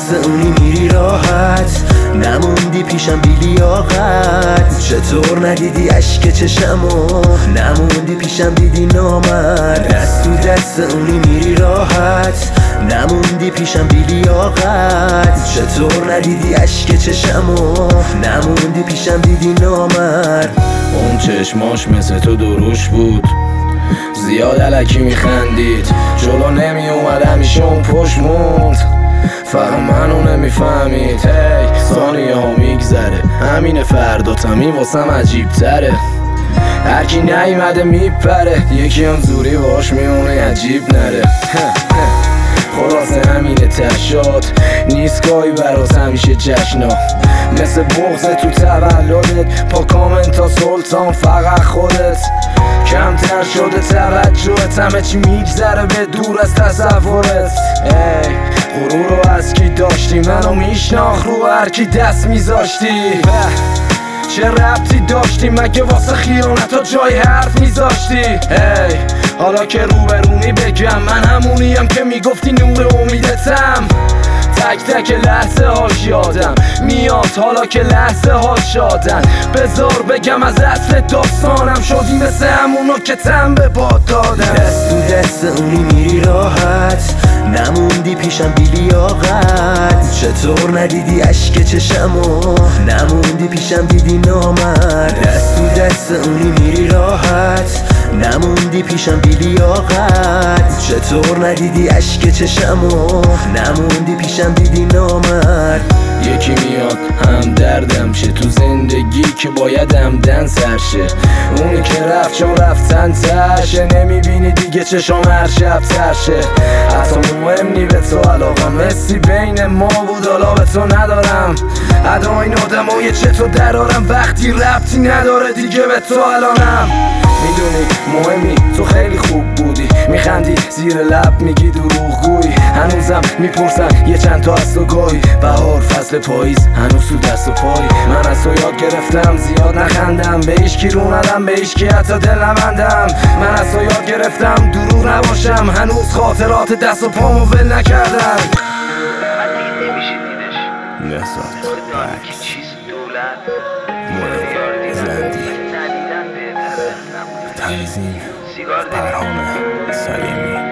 دست اونی میری راحت، نموندی پیشم بی لیاقت. چطور ندیدی اشک چشمو، نموندی پیشم دیدی نامرد. دست تو دست اونی میری راحت، نموندی پیشم بی لیاقت. چطور ندیدی اشک چشمو، نموندی پیشم دیدی نامرد. اون چشماش مثل تو دروش بود، زیاد علکی میخندید، جلو نمی اومد همیشه اون پشت موند. فقط منو نمیفهمید، ثانیه ها میگذره، همین فردا تمی واسم عجیب تره. هرکی نیومده میپره، یکی هم زوری باش میونه عجیب نره. خلاصه همینه تشاد، نیست گاهی برات همیشه جشنا، مثل بغض تو تولدت، پا کامنتا سلطان فقط خودت. کمتر شده توجهت، همه چی میگذره به دور از تصورت. غرور رو از کی داشتی، منو میشناخت رو هرکی دست میذاشتی. چه ربطی داشتی مگه واسه خیانت ها جای حرف میذاشتی؟ حالا که روبرومی بگم، من همونیم که میگفتی نور امیدتم. تک تک لحظه هاش یادم میاد، حالا که لحظه هاش شادن. بذار بگم از اصل داستانم، شدی مثل همونو که تن به باد دادم. دست تو دست اونی میری راحت، نموندی پیشم بی لیاقت. چطور ندیدی اشک چشمو، نموندی پیشم دیدی نامرد. دست تو دست اونی میری راحت، نموندی پیشم بی لیاقت. چطور ندیدی اشک چشمو، نموندی پیشم دیدی نامرد. یکی میاد هم دردم شه تو زندگی که باید همدن سرشه، اونی که رفت چون رفتن ترشه، نمیبینی دیگه چشام هر شب ترشه. حتی مهم نی به تو علاقم، مسی بین ما بود حالا به تو ندارم. ادا این آدم های چطور درارم، وقتی ربطی نداره دیگه به تو الانم. میدونی مهمی تو خیلی خوب بودی، میخندی زیر لب میگی دروغگویی. هنوزم میپرسن یه چند تا از تو گاهی، بهار فصل پاییز هنوز تو دست و پایی. من از تو یاد گرفتم زیاد نخندم، به هیچکی رو ندم، به هیچکی حتی دل نبندم. من از تو یاد گرفتم دروغ نباشم، هنوز خاطرات دست و پامو ول نکردم. تنظیم فرهام سلیمی.